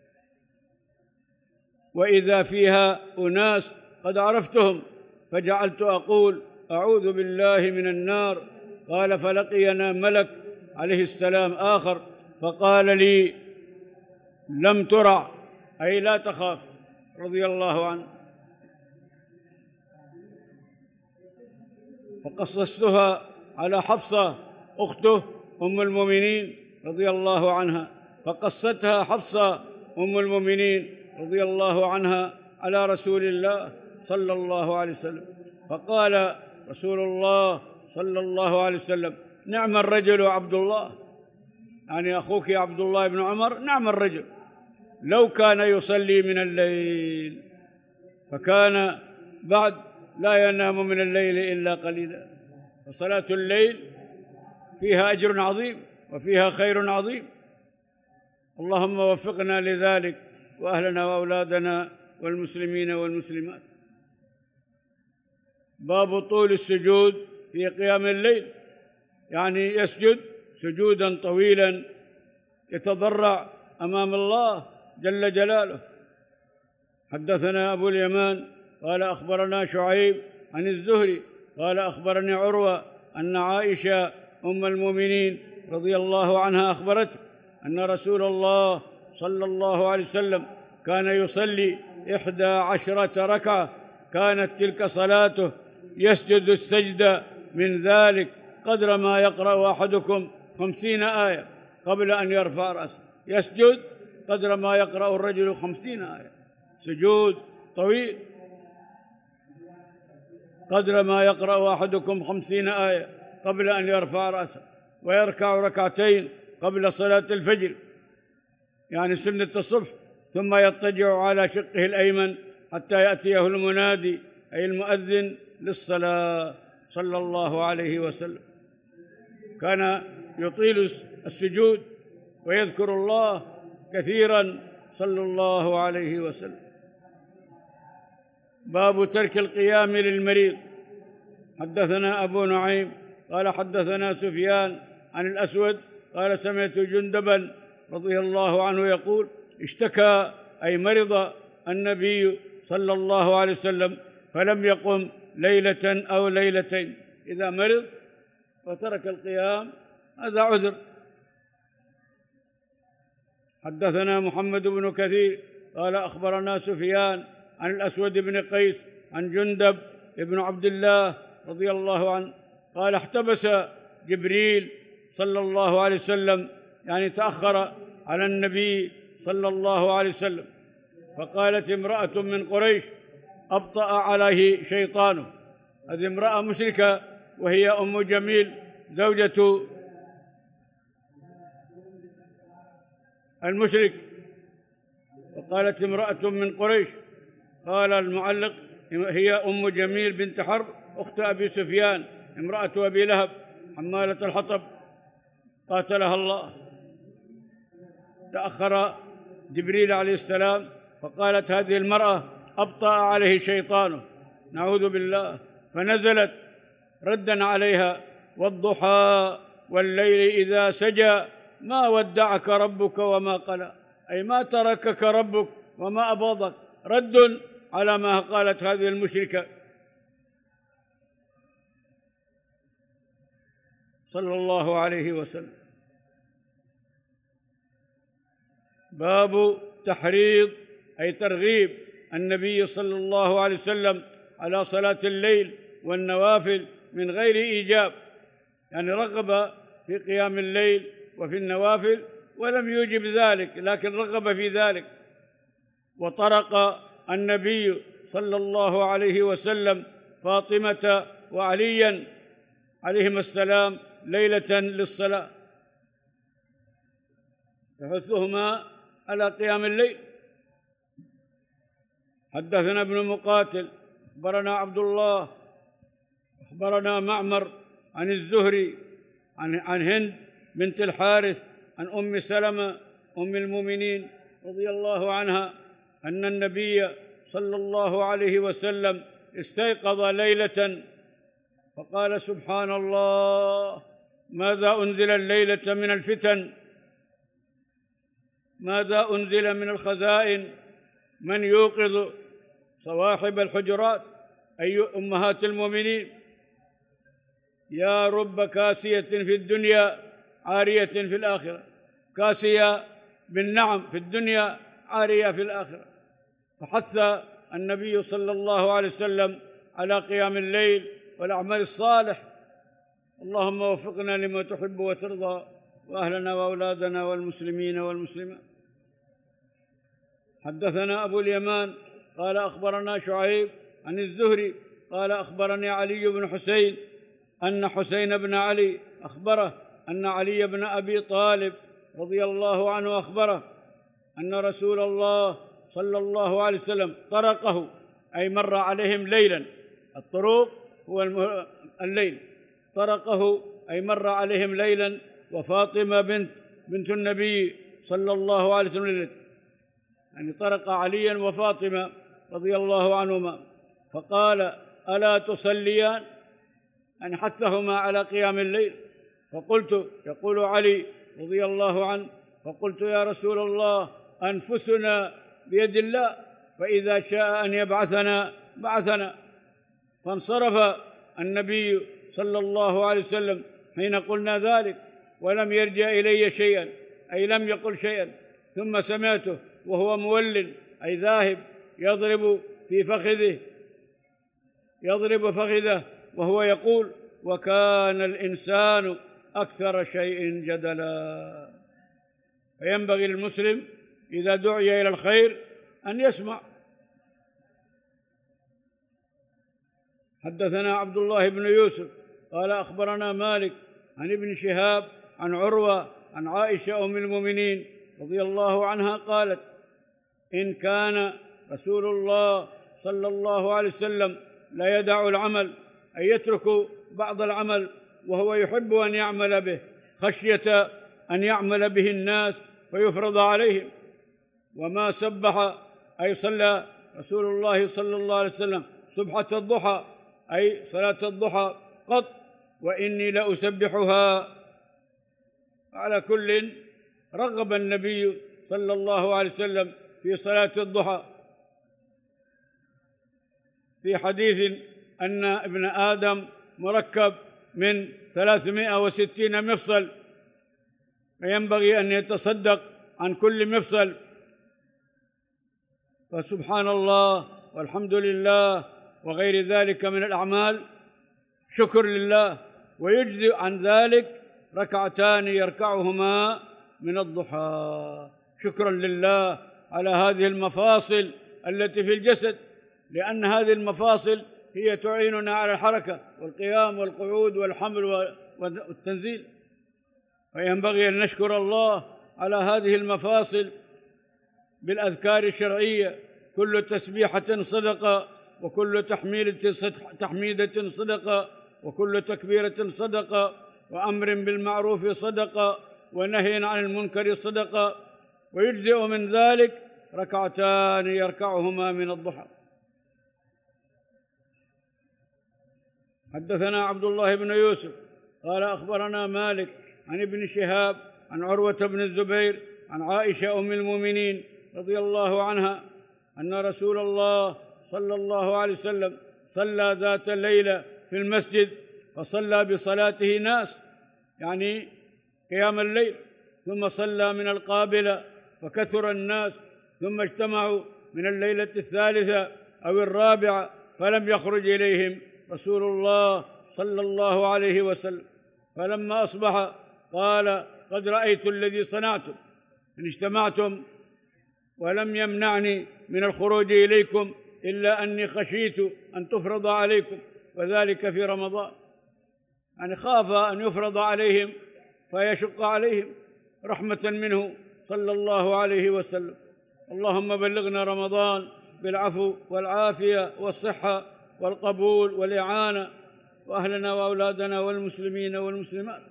وإذا فيها أناس قد عرفتهم، فجعلت أقول: أعوذ بالله من النار. قال: فلقينا ملك عليه السلام آخر فقال لي: لم ترع، أي لا تخاف، رضي الله عنه. فقصصتها على حفصة أخته أم المؤمنين رضي الله عنها، فقصتها حفصة أم المؤمنين رضي الله عنها على رسول الله صلى الله عليه وسلم، فقال رسول الله صلى الله عليه وسلم: نعم الرجل عبد الله، يعني أخوك يا عبد الله بن عمر، نعم الرجل، لو كان يصلي من الليل، فكان بعد لا ينام من الليل إلا قليلا. فصلاة الليل فيها أجر عظيم وفيها خير عظيم، اللهم وفقنا لذلك وأهلنا وأولادنا والمسلمين والمسلمات. باب طول السجود في قيام الليل، يعني يسجد سجودا طويلا يتضرع أمام الله جل جلاله. حدثنا أبو اليمان قال أخبرنا شعيب عن الزهري قال أخبرني عروة أن عائشة أم المؤمنين رضي الله عنها أخبرته أن رسول الله صلى الله عليه وسلم كان يصلي 11 ركعة، كانت تلك صلاته، يسجد السجدة من ذلك قدر ما يقرأ أحدكم 50 آية قبل أن يرفع رأسه، يسجد قدر ما يقرأ الرجل 50 آية، سجود طويل قدر ما يقرأ أحدكم 50 آية. قبل أن يرفع رأسه، ويركع ركعتين قبل صلاة الفجر يعني سنة الصبح، ثم يضطجع على شقه الأيمن حتى يأتيه المنادي أي المؤذن للصلاة صلى الله عليه وسلم. كان يطيل السجود ويذكر الله كثيرا صلى الله عليه وسلم. باب ترك القيام للمريض. حدثنا أبو نعيم قال حدثنا سفيان عن الأسود قال سمعت جندبا رضي الله عنه يقول اشتكى أي مرض النبي صلى الله عليه وسلم فلم يقم ليلة أو ليلتين. إذا مرض وترك القيام هذا عذر. حدثنا محمد بن كثير قال أخبرنا سفيان عن الأسود بن قيس عن جندب بن عبد الله رضي الله عنه قال احتبس جبريل صلى الله عليه وسلم يعني تأخر على النبي صلى الله عليه وسلم، فقالت امرأة من قريش أبطأ عليه شيطانه. هذه امرأة مشركة وهي أم جميل زوجة المشرك، فقالت امرأة من قريش. قال المعلق هي أم جميل بنت حرب أخت أبي سفيان امرأة أبي لهب حمالة الحطب قاتلها الله. تأخر جبريل عليه السلام فقالت هذه المرأة أبطأ عليه شيطانه، نعوذ بالله، فنزلت ردا عليها والضحى والليل إذا سجى ما ودعك ربك وما قلى، أي ما تركك ربك وما أبغضك، رد على ما قالت هذه المشركة صلى الله عليه وسلم. باب تحريض أي ترغيب النبي صلى الله عليه وسلم على صلاة الليل والنوافل من غير إيجاب، يعني رغب في قيام الليل وفي النوافل ولم يوجب ذلك، لكن رغب في ذلك. وطرق النبي صلى الله عليه وسلم فاطمة وعليا عليهما السلام ليلة للصلاة يحثهما على قيام الليل. حدثنا ابن مقاتل أخبرنا عبد الله أخبرنا معمر عن الزهري عن هند بنت الحارث عن أم سلمة أم المؤمنين رضي الله عنها أن النبي صلى الله عليه وسلم استيقظ ليلة فقال سبحان الله ماذا أنزل الليلة من الفتن، ماذا أنزل من الخزائن، من يوقظ صواحب الحجرات أي أمهات المؤمنين. يا رب كاسية في الدنيا عارية في الآخرة، كاسية بالنعم في الدنيا عارية في الآخرة. فحث النبي صلى الله عليه وسلم على قيام الليل والأعمال الصالح. اللهم وفقنا لما تحب وترضى، وأهلنا وأولادنا والمسلمين والمسلمات. حدثنا أبو اليمان قال أخبرنا شعيب عن الزهري قال أخبرني علي بن حسين أن حسين بن علي أخبره أن علي بن أبي طالب رضي الله عنه أخبره أن رسول الله صلى الله عليه وسلم طرقه أي مر عليهم ليلا، الطروق هو الليل، طرقه أي مر عليهم ليلا وفاطمة بنت النبي صلى الله عليه وسلم، يعني طرق عليا وفاطمة رضي الله عنهما فقال ألا تصليان، يعني حثهما على قيام الليل. فقلت، يقول علي رضي الله عنه، فقلت يا رسول الله أنفسنا بيد الله فإذا شاء أن يبعثنا بعثنا. فانصرف النبي صلى الله عليه وسلم حين قلنا ذلك ولم يرجع إلي شيئا، أي لم يقل شيئا. ثم سمعته وهو مول أي ذاهب يضرب في فخذه، يضرب فخذه وهو يقول وكان الإنسان أكثر شيء جدلا. فينبغي للمسلم إذا دعي إلى الخير أن يسمع. حدثنا عبد الله بن يوسف قال أخبرنا مالك عن ابن شهاب عن عروة عن عائشة أم المؤمنين رضي الله عنها قالت: إن كان رسول الله صلى الله عليه وسلم لا يدع العمل، أي يترك بعض العمل وهو يحب أن يعمل به خشية أن يعمل به الناس فيفرض عليهم. وما سبح، أي صلى رسول الله صلى الله عليه وسلم سبحة الضحى، أي صلاة الضحى قط، وإني لأسبحها. على كل رغب النبي صلى الله عليه وسلم في صلاة الضحى، في حديث أن ابن آدم مركب من 360 مفصل، فينبغي أن يتصدق عن كل مفصل. فسبحان الله والحمد لله وغير ذلك من الأعمال شكر لله، ويجزئ عن ذلك ركعتان يركعهما من الضحى شكرا لله على هذه المفاصل التي في الجسد، لأن هذه المفاصل هي تعيننا على الحركة والقيام والقعود والحمل والتنزيل، فينبغي أن نشكر الله على هذه المفاصل بالأذكار الشرعية. كل تسبيحة صدقة، وكل تحميدة صدقة، وكل تكبيرة صدقة، وأمر بالمعروف صدقة، ونهي عن المنكر صدقة، ويجزئ من ذلك ركعتان يركعهما من الضحى. حدثنا عبد الله بن يوسف قال أخبرنا مالك عن ابن شهاب عن عروة بن الزبير عن عائشة أم المؤمنين رضي الله عنها أن رسول الله صلى الله عليه وسلم صلى ذات ليلة في المسجد، فصلى بصلاته ناس، يعني قيام الليل، ثم صلى من القابلة فكثر الناس، ثم اجتمعوا من الليلة الثالثة أو الرابعة فلم يخرج إليهم رسول الله صلى الله عليه وسلم، فلما أصبح قال: قد رأيت الذي صنعتم، إن اجتمعتم ولم يمنعني من الخروج إليكم إلا أني خشيت أن تفرض عليكم، وذلك في رمضان، يعني خاف أن يفرض عليهم فيشق عليهم رحمة منه صلى الله عليه وسلم. اللهم بلغنا رمضان بالعفو والعافية والصحة والقبول والإعانة، وأهلنا وأولادنا والمسلمين والمسلمات.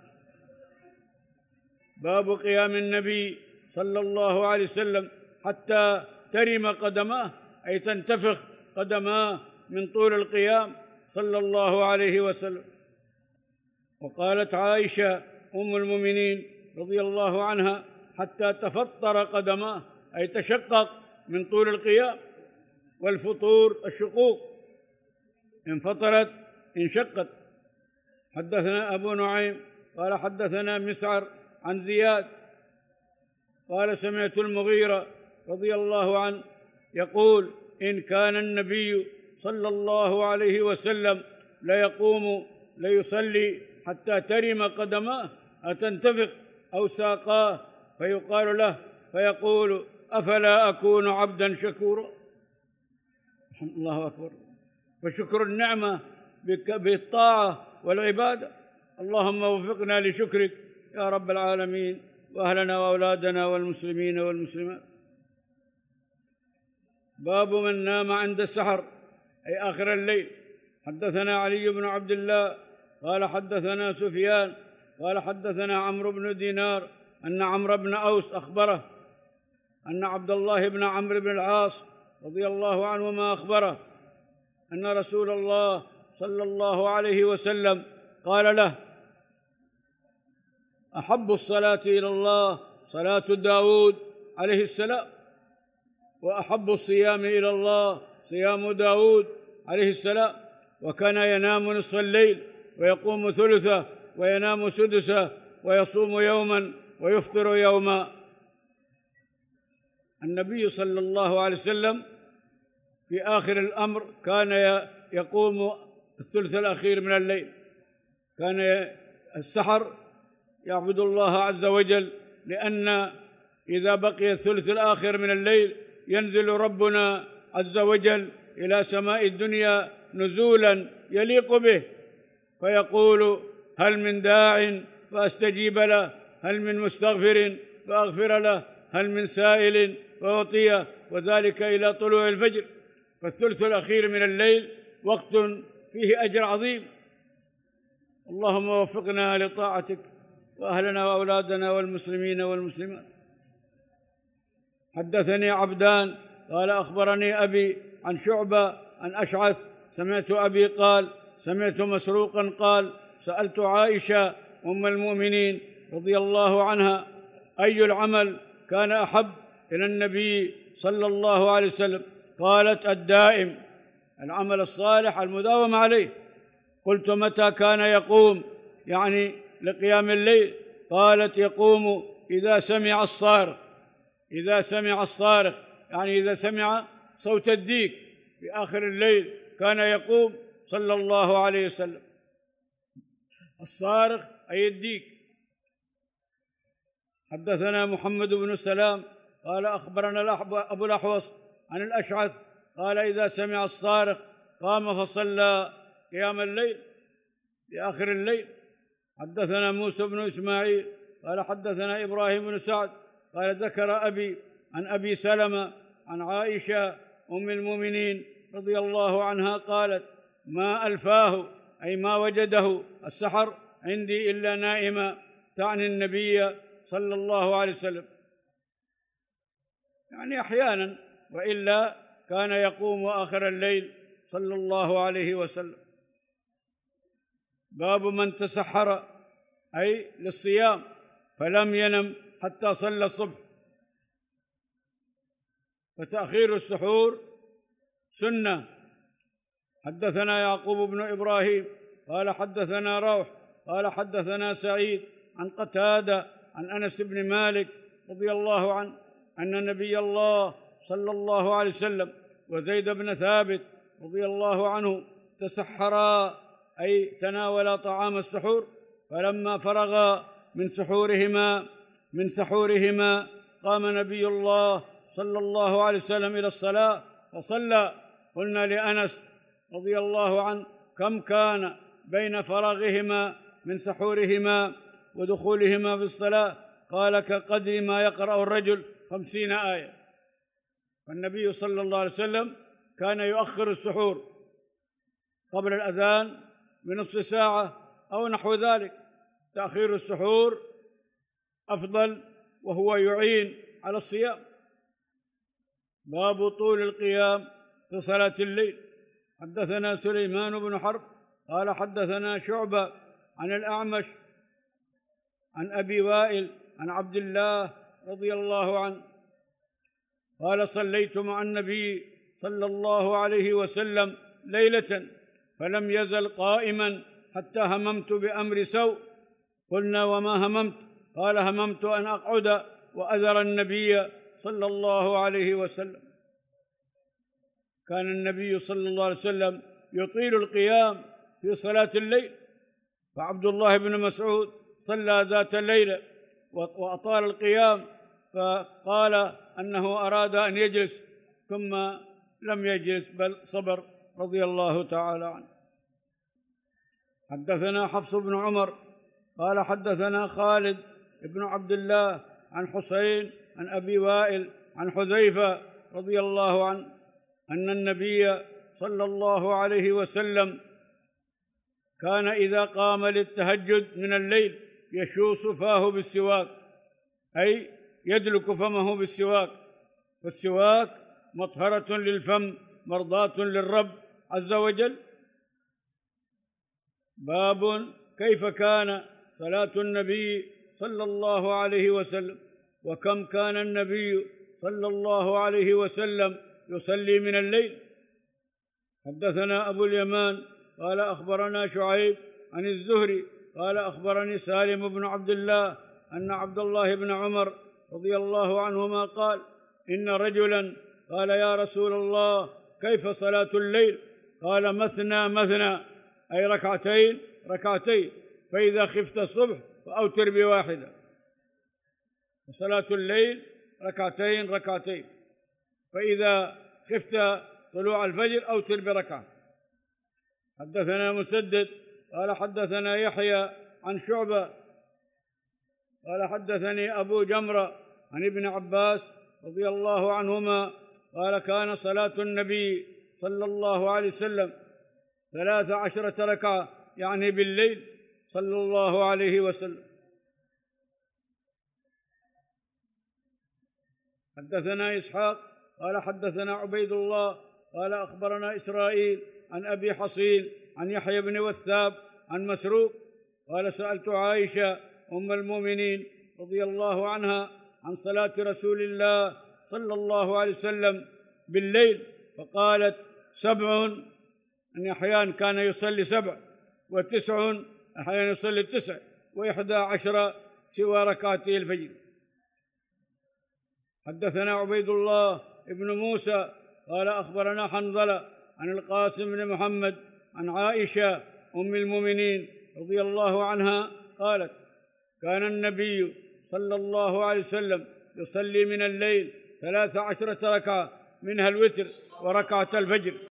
باب قيام النبي صلى الله عليه وسلم حتى ترم قدماه، أي تنتفخ قدماه من طول القيام صلى الله عليه وسلم. وقالت عائشة أم المؤمنين رضي الله عنها: حتى تفطر قدماه، أي تشقق من طول القيام. والفطور الشقوق، انفطرت انشقت. حدثنا أبو نعيم قال حدثنا مسعر عن زياد قال: سمعت المغيرة رضي الله عنه يقول: إن كان النبي صلى الله عليه وسلم ليقوم ليصلي حتى ترم قدماه أتنتفخ أو ساقاه، فيقال له فيقول: أفلا أكون عبدا شكورا. الله أكبر. فشكر النعمة بالطاعة والعبادة. اللهم وفقنا لشكرك يا رب العالمين، وأهلنا وأولادنا والمسلمين والمسلمات. باب من نام عند السحر، أي آخر الليل. حدثنا علي بن عبد الله قال حدثنا سفيان قال حدثنا عمرو بن دينار أن عمرو بن أوس أخبره أن عبد الله بن عمرو بن العاص رضي الله عنهما أخبره أن رسول الله صلى الله عليه وسلم قال له: أحب الصلاة إلى الله صلاة داود عليه السلام، وأحب الصيام إلى الله صيام داود عليه السلام، وكان ينام نصف الليل ويقوم ثلثه وينام سدسه ويصوم يوما ويفطر يوما. النبي صلى الله عليه وسلم في آخر الأمر كان يقوم الثلث الأخير من الليل، كان السحر يعبد الله عز وجل، لأن إذا بقي الثلث الآخر من الليل ينزل ربنا عز وجل إلى سماء الدنيا نزولا يليق به، فيقول: هل من داع فأستجيب له، هل من مستغفر فأغفر له، هل من سائل فأعطيه، وذلك إلى طلوع الفجر. فالثلث الأخير من الليل وقت فيه أجر عظيم. اللهم وفقنا لطاعتك وأهلنا وأولادنا والمسلمين والمسلمات. حدثني عبدان قال أخبرني أبي عن شعبة عن أشعث سمعت أبي قال سمعت مسروقا قال سألت عائشة أم المؤمنين رضي الله عنها: أي العمل كان أحب إلى النبي صلى الله عليه وسلم؟ قالت: الدائم، العمل الصالح المداوم عليه. قلت: متى كان يقوم؟ يعني لقيام الليل. قالت: يقوم إذا سمع الصارخ. إذا سمع الصارخ يعني إذا سمع صوت الديك في آخر الليل كان يقوم صلى الله عليه وسلم. الصارخ أي الديك. حدثنا محمد بن سلام قال أخبرنا أبو الأحوص عن الأشعث قال: إذا سمع الصارخ قام فصلى قيام الليل في آخر الليل. حدثنا موسى بن إسماعيل قال حدثنا إبراهيم بن سعد قال ذكر أبي عن أبي سلمة عن عائشة أم المؤمنين رضي الله عنها قالت: ما ألفاه أي ما وجده السحر عندي إلا نائما، تعني النبي صلى الله عليه وسلم، يعني أحيانا، وإلا كان يقوم آخر الليل صلى الله عليه وسلم. باب من تسحر أي للصيام فلم ينم حتى صلى الصبح. فتأخير السحور سنة. حدثنا يعقوب بن إبراهيم قال حدثنا روح قال حدثنا سعيد عن قتادة عن أنس بن مالك رضي الله عنه أن نبي الله صلى الله عليه وسلم وزيد بن ثابت رضي الله عنه تسحرا أي تناولا طعام السحور، فلما فرغا من سحورهما قام نبي الله صلى الله عليه وسلم إلى الصلاة فصلى. قلنا لأنس رضي الله عنه: كم كان بين فراغهما من سحورهما ودخولهما في الصلاة؟ قال: كقدر ما يقرأ الرجل 50 آية. فالنبي صلى الله عليه وسلم كان يؤخر السحور قبل الأذان بنصف ساعة أو نحو ذلك. تأخير السحور أفضل وهو يعين على الصيام. باب طول القيام في صلاة الليل. حدثنا سليمان بن حرب قال حدثنا شعبة عن الأعمش عن أبي وائل عن عبد الله رضي الله عنه قال: صليت مع النبي صلى الله عليه وسلم ليلة فلم يزل قائما حتى هممت بأمر سوء. قلنا: وما هممت؟ قال: هممت أن أقعد وأذر النبي صلى الله عليه وسلم. كان النبي صلى الله عليه وسلم يطيل القيام في صلاة الليل، فعبد الله بن مسعود صلى ذات الليلة وأطال القيام، فقال أنه أراد أن يجلس ثم لم يجلس بل صبر رضي الله تعالى عنه. حدثنا حفص بن عمر قال حدثنا خالد بن عبد الله عن حسين عن أبي وائل عن حذيفة رضي الله عنه أن النبي صلى الله عليه وسلم كان إذا قام للتهجد من الليل يشوص فاه بالسواك، أي يدلك فمه بالسواك، فالسواك مطهرة للفم مرضاة للرب عز وجل. باب كيف كان صلاة النبي صلى الله عليه وسلم، وكم كان النبي صلى الله عليه وسلم يصلي من الليل. حدثنا أبو اليمان قال أخبرنا شعيب عن الزهري قال أخبرني سالم بن عبد الله أن عبد الله بن عمر رضي الله عنهما قال: إن رجلا قال: يا رسول الله كيف صلاة الليل؟ قال: مثنى مثنى، أي ركعتين ركعتين، فإذا خفت الصبح فأوتر بواحدة. صلاة الليل ركعتين ركعتين، فإذا خفت طلوع الفجر أوتر بركعة. حدثنا مسدد قال حدثنا يحيى عن شعبة قال حدثني أبو جمرة عن ابن عباس رضي الله عنهما قال كان صلاة النبي صلى الله عليه وسلم 13 ركعة، يعني بالليل، صلى الله عليه وسلم. حدثنا إسحاق قال حدثنا عبيد الله قال أخبرنا إسرائيل عن أبي حصين عن يحيى بن وثاب عن مسروق قال سألت عائشة أم المؤمنين رضي الله عنها عن صلاة رسول الله صلى الله عليه وسلم بالليل، فقالت 7، أن أحيانا كان يصلي 7، و9 أحيانا يصلي 9، و11 سوى ركعتي الفجر. حدثنا عبيد الله بن موسى قال أخبرنا حنظلة عن القاسم بن محمد عن عائشة أم المؤمنين رضي الله عنها قالت كان النبي صلى الله عليه وسلم يصلي من الليل 13 ركعة، منها الوتر وركعة الفجر.